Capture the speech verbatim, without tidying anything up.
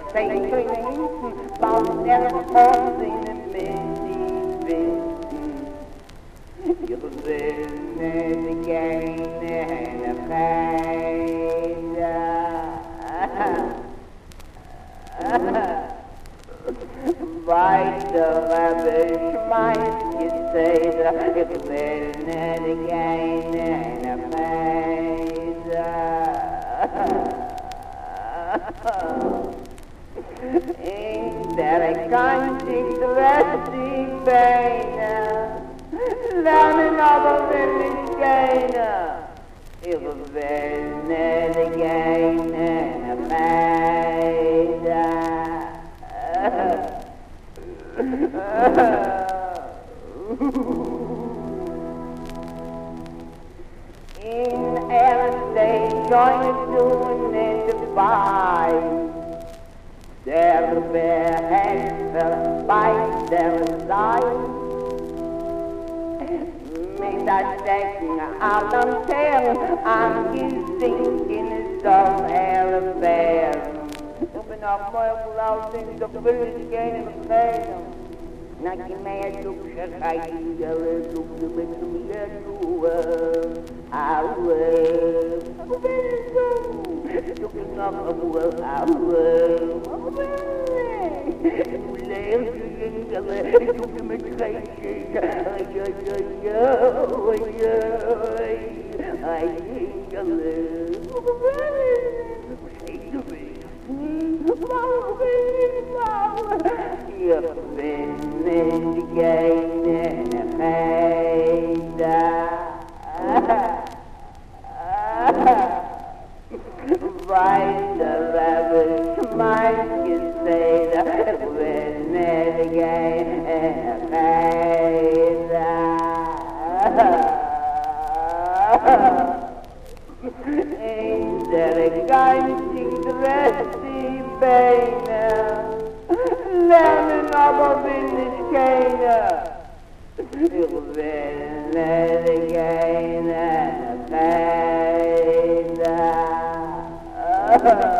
Satan, found their homes in the Mississippi. You'll visit again and a pain. By the lavish might you say that you'll visit again and a pain. Ain't that a conscious rusty pain? Learning of a village gain. It was visit again and a pain. In every state, joint doing it to fight. There will be a head fight, there will die. Me that taking out on tail, I'm thinking some affair. Open up my clouds in the village again in the fair. Not your man took a high, yellow, took the little yet to I will. Looking up a world, I will. Later, you took the medication. I think a little. Say to me. You've been mitigating a pain. Right, the lavish mind you say that we're mitigating a pain. Ain't that a guiding dressy pain? Lemon of a village cane. You'll be mitigating a pain.